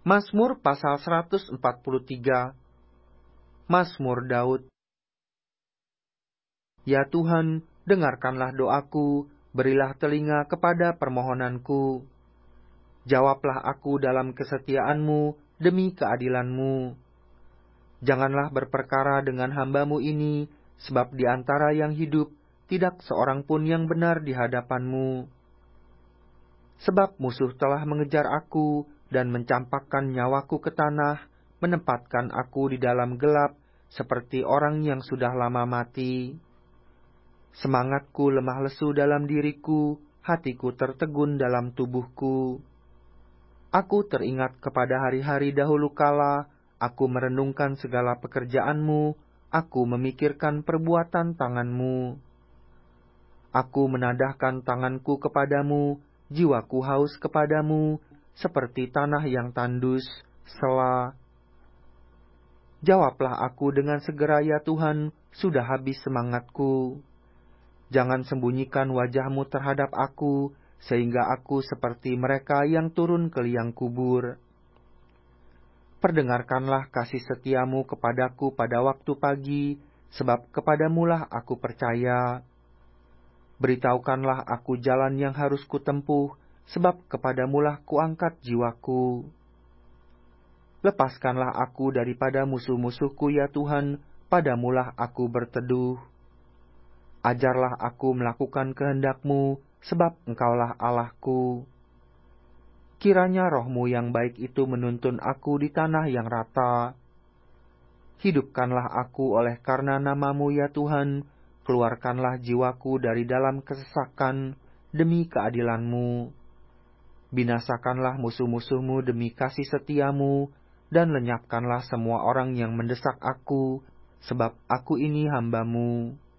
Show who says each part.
Speaker 1: Mazmur pasal 143. Mazmur Daud. Ya Tuhan, dengarkanlah doaku, berilah telinga kepada permohonanku. Jawablah aku dalam kesetiaan-Mu demi keadilan-Mu. Janganlah berperkara dengan hamba-Mu ini, sebab di antara yang hidup tidak seorang pun yang benar di hadapan-Mu. Sebab musuh telah mengejar aku dan mencampakkan nyawaku ke tanah, menempatkan aku di dalam gelap seperti orang yang sudah lama mati. Semangatku lemah lesu dalam diriku, hatiku tertegun dalam tubuhku. Aku teringat kepada hari-hari dahulu kala, aku merenungkan segala pekerjaan-Mu, aku memikirkan perbuatan tangan-Mu. Aku menadahkan tanganku kepadamu, jiwaku haus kepadamu, seperti tanah yang tandus, Sela. Jawablah aku dengan segera ya Tuhan, sudah habis semangatku. Jangan sembunyikan wajah-Mu terhadap aku, sehingga aku seperti mereka yang turun ke liang kubur. Perdengarkanlah kasih setia-Mu kepadaku pada waktu pagi, sebab kepadamu-lah aku percaya. Beritahukanlah aku jalan yang harus kutempuh, sebab kepadamu-lah kuangkat jiwaku. Lepaskanlah aku daripada musuh-musuhku ya Tuhan, padamu-lah aku berteduh. Ajarlah aku melakukan kehendak-Mu, sebab Engkaulah Allahku. Kiranya roh-Mu yang baik itu menuntun aku di tanah yang rata. Hidupkanlah aku oleh karena nama-Mu ya Tuhan, keluarkanlah jiwaku dari dalam kesesakan demi keadilan-Mu. Binasakanlah musuh-musuh-Mu demi kasih setia-Mu, dan lenyapkanlah semua orang yang mendesak aku, sebab aku ini hamba-Mu.